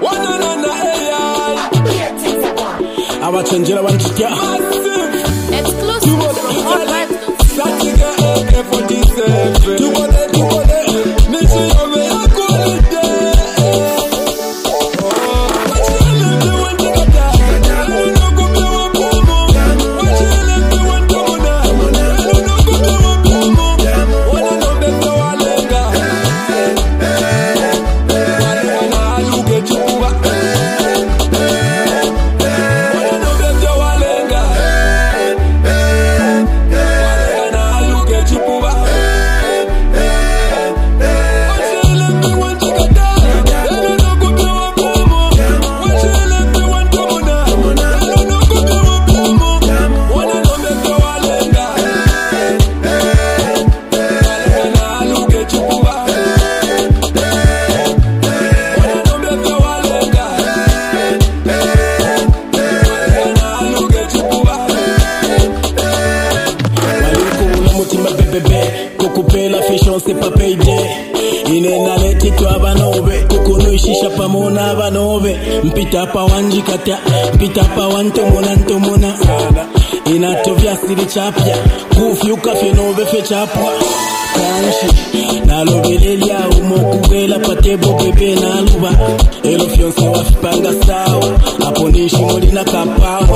Abachenjera banchikya exclusive on live. Satika AK-47 Tubode Nichi yove ya kulide Kukupela fashion c'est pas payé Inena leti tu abanobe Kukunuishisha pamona abanobe Mpita pa wanjikata Mpita pa wantomona Inatovya siri chapya Kufyuka fenobe fe chapwa Kanshi Nalobelelia umokugela patebo bebe na luba Elo fionse wafipanga sawa Hapo nishi molina kapawa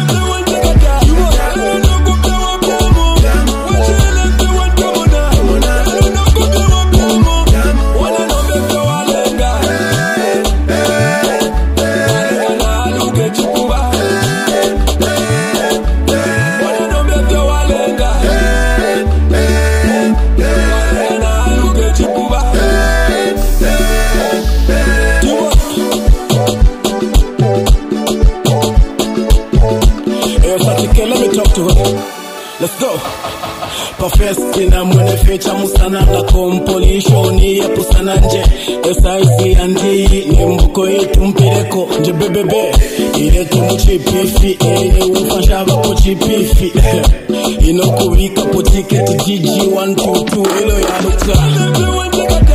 Let me talk to her. Let's go. Pafesti na mwene fecha musana na kompolisho ni ya pusana nje S.I.C. andi ni mbuko yetu mpireko nje bebebe iletu mchipifi ene ufashaba kuchipifi ino kuwika po ticket GG122 ilo ya lukta